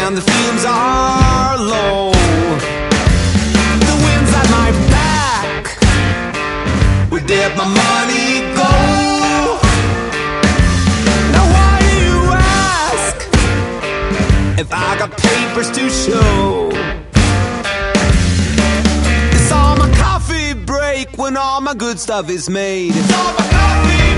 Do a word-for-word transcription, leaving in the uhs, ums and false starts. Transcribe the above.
and the fumes are low. The wind's at my back. Where did my money go? Now why do you ask if I got papers to show? It's all my coffee break when all my good stuff is made. It's all my coffee